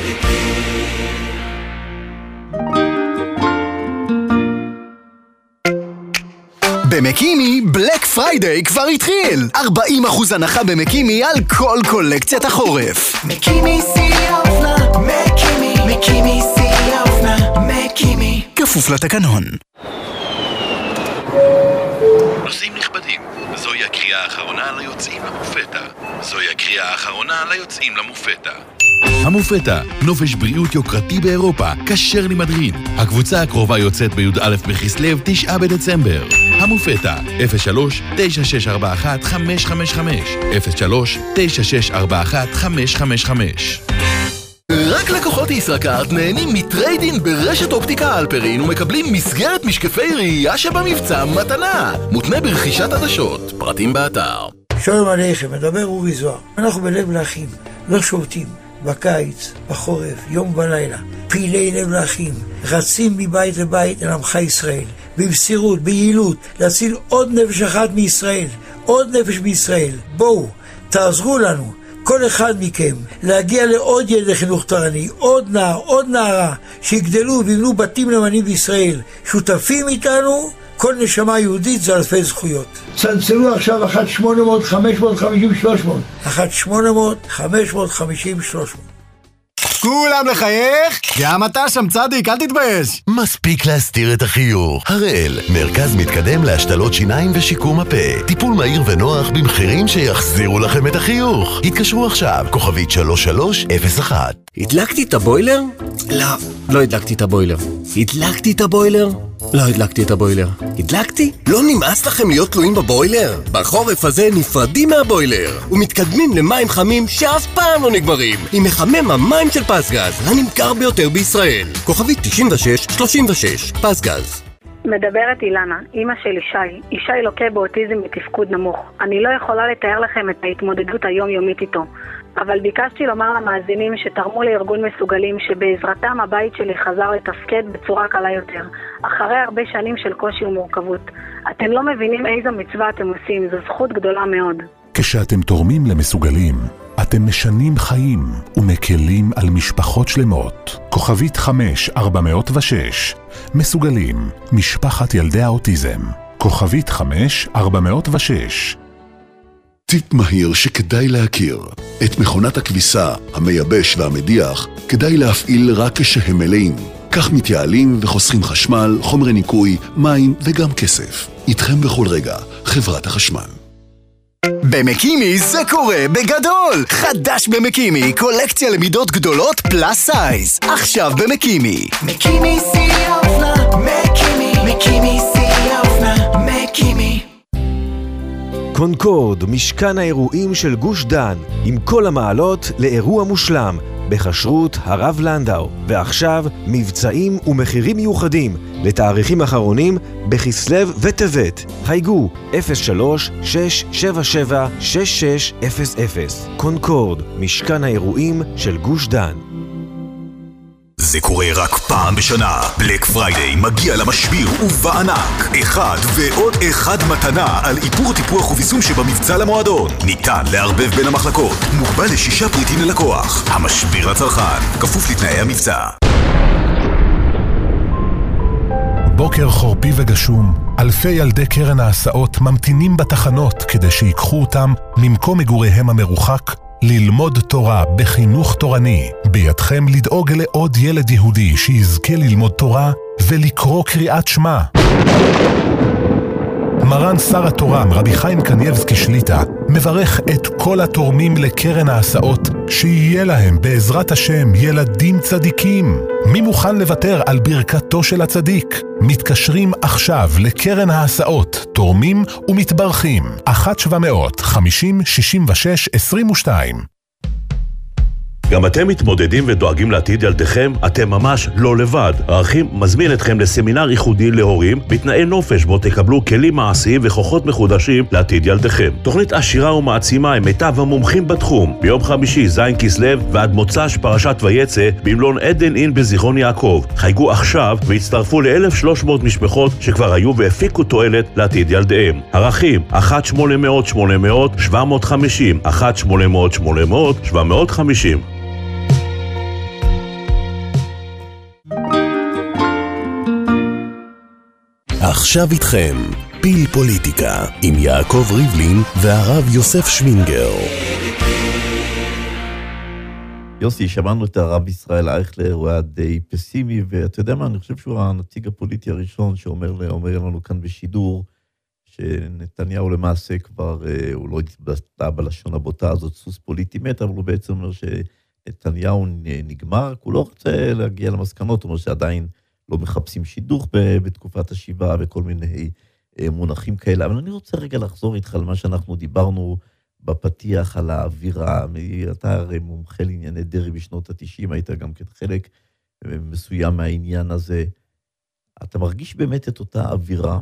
במקימי בלק פריידיי כבר התחיל. 40% הנחה במקימי על כל קולקציית החורף. מקימי שיא האופנה, מקימי שיא האופנה, מקימי. כפוף לתקנון. נושאים נכבדים, זוהי הקריאה האחרונה ליוצאים למופתא. זוהי הקריאה האחרונה ליוצאים למופתא. המופתא, נופש בריאות יוקרתי באירופה, כשר למדרין. הקבוצה הקרובה יוצאת בי"א בכסלו 9 בדצמבר. המופתא, 03-9641-555 03-9641-555. רק לקוחות ישראכרט נהנים מטריידין ברשת אופטיקה אלפרין ומקבלים מסגרת משקפי ראייה שבמבצע מתנה. מותנה ברכישת עדשות. פרטים באתר. שלום עליכם, מדבר אורי זוהר. אנחנו בלב לאחים, לא שובתים. בקיץ, בחורף, יום ולילה. פעילי לב לאחים, רצים מבית לבית אל עמך ישראל. במסירות, ביעילות, להציל עוד נפש אחת מישראל. עוד נפש בישראל. בואו, תעזרו לנו. כל אחד מכם, להגיע לעוד ילד לחינוך תורני, עוד נער, עוד נערה, שיגדלו ויבנו בתים למענים בישראל. שותפים איתנו, כל נשמה יהודית זה אלפי זכויות. צלצלו עכשיו 1-800-550-300. 1-800-550-300. כולם לחייך? גם אתה שם צדיק, אל תתבייש. מספיק להסתיר את החיוך. הראל, מרכז מתקדם להשתלות שיניים ושיקום הפה. טיפול מהיר ונוח במחירים שיחזירו לכם את החיוך. התקשרו עכשיו, כוכבית 3301. הדלקתי את הבוילר? לא הדלקתי את הבוילר. הדלקתי את הבוילר? לא הדלקתי את הבוילר. הדלקתי? לא נמאס לכם להיות תלויים בבוילר? בחורף הזה נפרדים מהבוילר ומתקדמים למים חמים שאף פעם לא נגמרים עם מחמם המים של פסגז, הנמכר ביותר בישראל. כוכבית 9636, פסגז. מדברת אילנה, אמא של ישי לוקה באוטיזם בתפקוד נמוך. אני לא יכולה לתאר לכם את ההתמודדות היומיומית איתו, אבל ביקשתי לומר למאזינים שתרמו לארגון מסוגלים שבעזרתם הבית שלי חזר לתפקד בצורה קלה יותר, אחרי הרבה שנים של קושי ומורכבות. אתם לא מבינים איזו מצווה אתם עושים, זו זכות גדולה מאוד. כשאתם תורמים למסוגלים, אתם משנים חיים ומקלים על משפחות שלמות. כוכבית 5406, מסוגלים, משפחת ילדי האוטיזם. כוכבית 5406. טיפ מהיר שכדאי להכיר. את מכונת הכביסה, המייבש והמדיח כדאי להפעיל רק כשהם מלאים. כך מתייעלים וחוסכים חשמל, חומרי ניקוי, מים וגם כסף. איתכם בכל רגע, חברת החשמל. במקימי זה קורה בגדול! חדש במקימי, קולקציה למידות גדולות פלאס סייז. עכשיו במקימי. מקימי שיא האופנה, מקימי שיא האופנה, מקימי. קונקורד, משכן האירועים של גוש דן, עם כל המעלות לאירוע מושלם, בחשרות הרב לנדאו. ועכשיו, מבצעים ומחירים מיוחדים לתאריכים אחרונים בכסלו וטבת. חייגו 03-677-6600. קונקורד, משכן האירועים של גוש דן. זה קורה רק פעם בשנה. בלק פריידיי מגיע למשביר ובענק. אחד ועוד אחד מתנה על איפור טיפוח וביסום שבמבצע למועדון. ניתן לערבב בין המחלקות. מוגבל ל6 פריטים ללקוח. המשביר לצרכן. כפוף לתנאי המבצע. בוקר חורפי וגשום, אלפי ילדי קרן ההסעות ממתינים בתחנות כדי שיקחו אותם ממקום מגוריהם המרוחק ללמוד תורה בחינוך תורני. בידכם לדאוג לעוד ילד יהודי שיזכה ללמוד תורה ולקרוא קריאת שמע. מרן שר התורם רבי חיים קניבסקי שליטה מברך את כל התורמים לקרן ההסעות שיהיה להם בעזרת השם ילדים צדיקים. מי מוכן לוותר על ברכתו של הצדיק? מתקשרים עכשיו לקרן ההסעות, תורמים ומתברכים. 1-700-50-66-22. גם אתם מתמודדים ודואגים לעתיד ילדיכם? אתם ממש לא לבד. האחים מזמין אתכם לסמינר ייחודי להורים בתנאי נופש, בו תקבלו כלים מעשיים וכוחות מחודשים לעתיד ילדיכם. תוכנית עשירה ומעצימה עם מיטב המומחים בתחום. ביום חמישי ז' כסלו ועד מוצ"ש פרשת ויצא במלון עדן אין בזיכרון יעקב. חייגו עכשיו והצטרפו ל1,300 משפחות שכבר היו והפיקו תועלת לעתיד ילדיהם. ערכים 1-800-800-750 1-800-800-750. עכשיו איתכם, פיל פוליטיקה, עם יעקב ריבלין והרב יוסף שווינגר. יוסי, שמענו את הרב ישראל אייכלר, הוא היה די פסימי, ואתה יודע מה, אני חושב שהוא הנציג הפוליטי הראשון שאומר לנו כאן בשידור, שנתניהו למעשה כבר, הוא לא התבטא בלשון הבוטה הזאת, סוס פוליטי מת, אבל הוא בעצם אומר שנתניהו נגמר, הוא לא רוצה להגיע למסקנות, הוא אומר שעדיין לא מחפשים שידוך בתקופת השבעה וכל מיני מונחים כאלה. אבל אני רוצה רגע לחזור איתך על מה שאנחנו דיברנו בפתיח על האווירה. אתה הרי מומחה לענייני דרעי בשנות ה-90, היית גם חלק מסוים מהעניין הזה. אתה מרגיש באמת את אותה אווירה?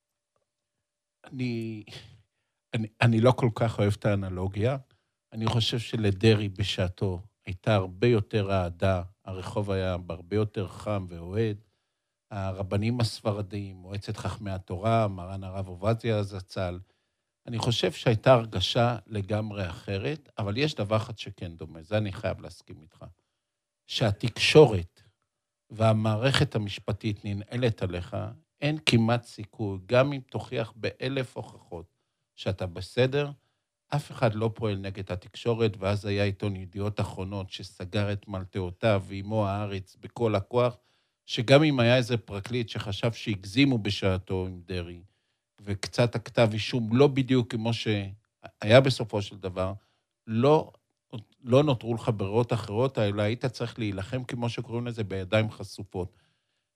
אני לא כל כך אוהב את האנלוגיה. אני חושב שלדרעי בשעתו הייתה הרבה יותר אהדה, הרחוב היה הרבה יותר חם ואוהד, הרבנים הספרדיים, מועצת חכמי התורה, מרן הרב עובדיה זצ"ל, אני חושב שהייתה הרגשה לגמרי אחרת, אבל יש דבר אחד שכן דומה, זה אני חייב להסכים איתך, שהתקשורת והמערכת המשפטית ננעלת עליך, אין כמעט סיכוי, גם אם תוכיח ב1,000 הוכחות שאתה בסדר, אף אחד לא פועל נגד התקשורת, ואז היה עיתון ידיעות אחרונות שסגר את מלטעותיו ועמו הארץ בכל הכוח, שגם אם היה איזה פרקליט שחשב שהגזימו בשעתו עם דרעי, וקצת הכתב אישום לא בדיוק כמו שהיה בסופו של דבר, לא נותרו לך ברירות אחרות, אלא היית צריך להילחם כמו שקוראים לזה בידיים חשופות.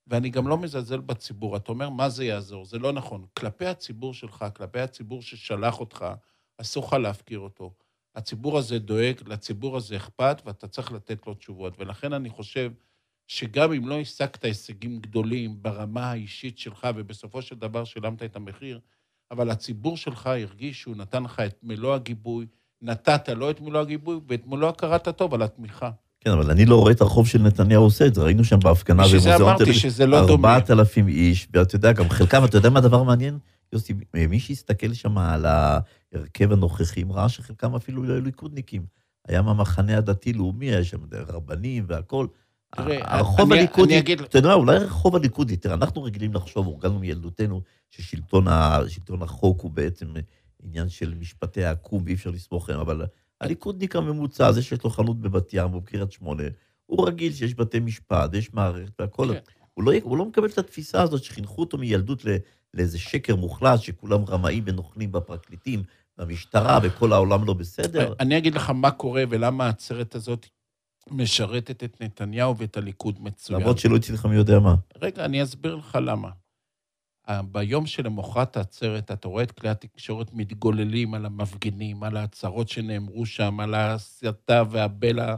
ואני גם לא מזלזל בציבור. אתה אומר, מה זה יעזור? זה לא נכון. כלפי הציבור שלך, כלפי הציבור ששלח אותך, אסור לך להפקיר אותו. הציבור הזה דואג, לציבור הזה אכפת, ואתה צריך לתת לו תשובות. ולכן אני חושב שגם אם לא השגת הישגים גדולים ברמה האישית שלך, ובסופו של דבר שילמת את המחיר, אבל הציבור שלך הרגיש שהוא נתן לך את מלוא הגיבוי, נתת לו את מלוא הגיבוי, ואת מלוא הכרת הטוב על התמיכה. כן, אבל אני לא רואה את הרחוב של נתניהו עושה את זה, ראינו שם בהפגנה בשביל אמרתי שזה לא דומה. 4,000 איש, ואתה יודע, גם חלקם, אתה יודע מה הדבר מעניין? יוסי, מי שהסתכל שם על ההרכב הנוכחים, ראה שחלקם אפילו לא היו ליכודניקים. היה מהמחנה הדתי-לאומי, היה שם רבנים והכל. הרחוב הליכודי, אתה יודע, אולי הרחוב הליכודי, תראה, אנחנו רגילים לחשוב, הורגלנו מילדותנו, ששלטון החוק הוא בעצם עניין של משפטי העקום, ואי אפשר לסמוך להם, אבל הליכודניק הממוצע, זה שיש לו חנות בבת ים, הוא בקריית שמונה, הוא רגיל שיש בתי משפט, יש מערכת והכל, הוא לא מקבל את התפיסה הזאת שחינכו אותו מילדות לאיזה שקר מוחלט, שכולם רמאים ונוכלים בפרקליטים, במשטרה, וכל העולם לא בסדר. אני אגיד לך מה קורה ולמה העצרת הזאת משרתת את נתניהו ואת הליכוד מצוין. למרות שלא יצא לך מי יודע מה. רגע, אני אסביר לך למה. ביום שלמחרת העצרת, אתה רואה את כלי התקשורת מתגוללים על המפגינים, על ההצהרות שנאמרו שם, על ההסתה והבלע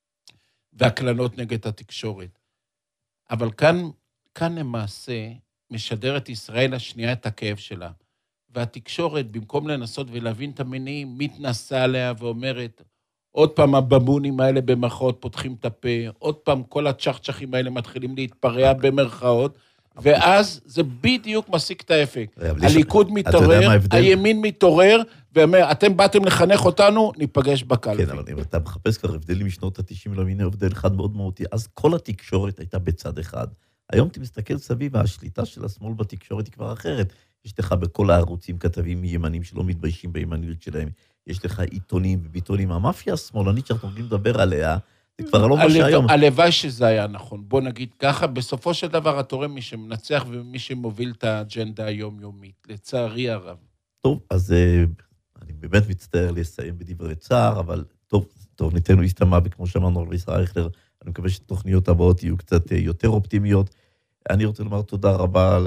והקלנות נגד התקשורת. אבל כאן למעשה משדרת ישראל השנייה את הכאב שלה. והתקשורת, במקום לנסות ולהבין את המניעים, מתנסה עליה ואומרת, עוד פעם הבמונים האלה במרכאות פותחים את הפה, עוד פעם כל הצ'חצ'חים האלה מתחילים להתפרע במרכאות, ואז זה בדיוק מסיק את האפקט. הליכוד מתעורר, הימין מתעורר, ואומר, אתם באתם לחנך אותנו, ניפגש בקלפי. כן, אבל אם אתה מחפש כבר הבדלים משנות ה-90, לא מיני הבדל אחד מאוד מהותי, אז כל התקשורת הייתה בצד אחד. היום אתה מסתכל סביב, השליטה של השמאל בתקשורת היא כבר אחרת. יש לך בכל הערוצים כתבים ימנים שלא מתביישים בימניות שלהם. יש לך עיתונים וביטונים. המאפיה השמאלנית שאנחנו הולכים לדבר עליה, זה כבר לא מה שהיום. הלוואי שזה היה נכון. בוא נגיד ככה, בסופו של דבר אתה רואה מי שמנצח ומי שמוביל את האג'נדה היומיומית. לצערי הרב. טוב, אז אני באמת מצטער לסיים בדברי צער, אבל טוב, ניתנו להסתמע, וכמו שאמרנו על ישראל אייכלר, אני מקווה שתוכניות הבאות יהיו קצת יותר אופטימיות. אני רוצה לומר תודה רבה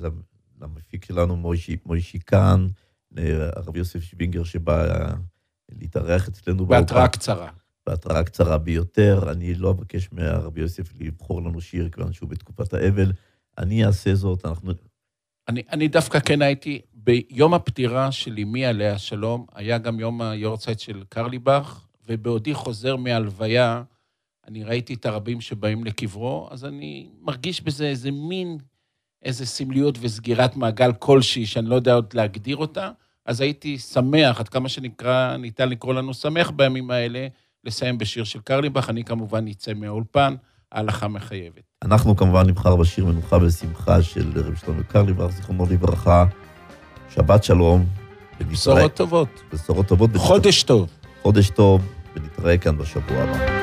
למפיק שלנו, מוישי כאן, הרב יוסף שווינגר שבא להתארח אצלנו. בהתראה קצרה. בהתראה קצרה ביותר. אני לא אבקש מהרב יוסף לבחור לנו שיר, כיוון שהוא בתקופת האבל. אני אעשה זאת, אני דווקא כן הייתי, ביום הפטירה של אמי עליה שלום, היה גם יום היורצייט של קרליבך, ובעודי חוזר מהלוויה, אני ראיתי את הרבים שבאים לקברו, אז אני מרגיש בזה איזה סמליות וסגירת מעגל כלשהי, שאני לא יודע עוד להגדיר אותה, אז הייתי שמח, עד כמה ניתן לקרוא לנו שמח בימים האלה, לסיים בשיר של קרליבך, אני כמובן יצא מהאולפן, ההלכה מחייבת. אנחנו כמובן נבחר בשיר מנוחה ושמחה של רב שלמה קרליבך, זיכרונו לברכה, שבת שלום. בשורות טובות. בשורות טובות. חודש טוב. חודש טוב, ונתראה כאן בשבוע הבא.